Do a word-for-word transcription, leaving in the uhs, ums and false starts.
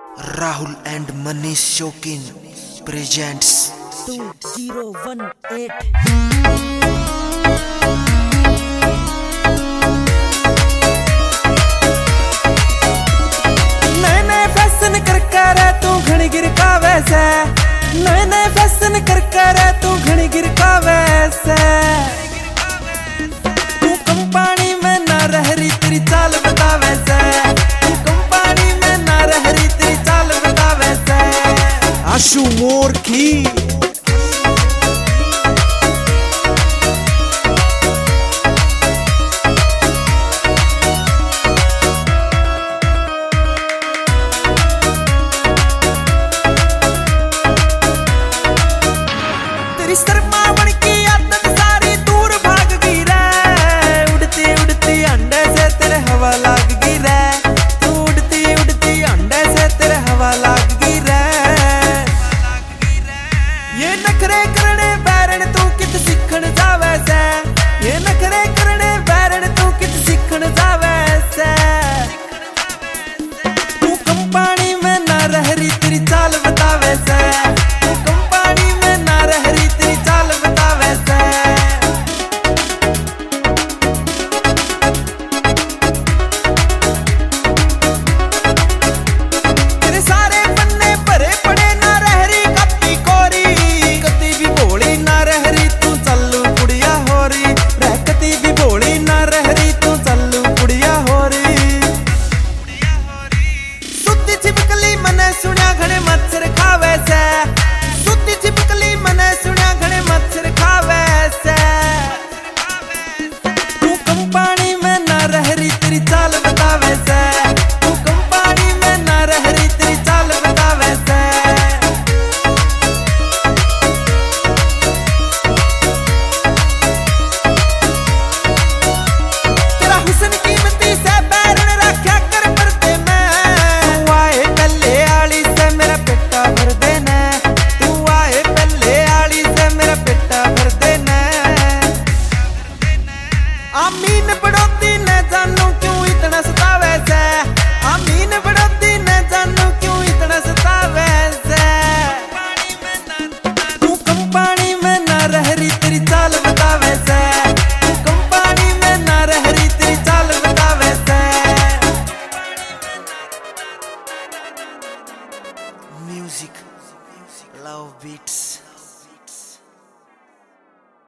Rahul and Manish Shokin presents two zero one eight। नए नए fashion कर कर तू घणी गिर का वैसे, नए नए फैशन कर कर तू घणी गिर का वैसे। तू कम पानी में ना रह रही तेरी चाल बता वैसे, तू कम पानी में ना रह रही तेरी चाल बता वैसे। आशु मोर की शर्मावण की आदत सारी दूर भाग गई रे, उड़ती उड़ती अंडे से तेरे हवा लाग गई रे, तू उड़ती उड़ती अंडे से तेरे हवा लाग गई रे। ये नखरे करने बैरन तू कित सीखण जावे से, ये नखरे करने बैरन तू कित सीखण जावे से। तू कम पानी में ना रह रही तेरी चाल बतावे से, तू कम पानी में ना रह रही तेरी चाल बतावे से। तेरे सारे पन्ने भरे पड़े ना रह रही कत्ती कोरी, कत्ती भी भोली ना रह रही तू चल्लू कुड़िया हो रही, रह कत्ती भी भोली ना रह रही तू चल्लू कुड़िया हो रही। सुद्धी छिपकली मने सुनिया घणे मच्छर खावे से, सुद्धी छिपकली मने सुनिया घणे मच्छर खावे से। तू कम पानी में ना रह रही तेरी चाल बतावे से, तू कम पानी में ना रह रही तेरी चाल बतावे से। तेरा हुस्न कीमती से बैरन रखा कर पर्दे में, तू आए पहले आली से मेरा पेटा भर देना, तू आए पहले आली से मेरा पेटा भर देना। आमीन बढ़ोती न जानू क्यों इतना सतावे से, आमीन बढ़ोती न जानू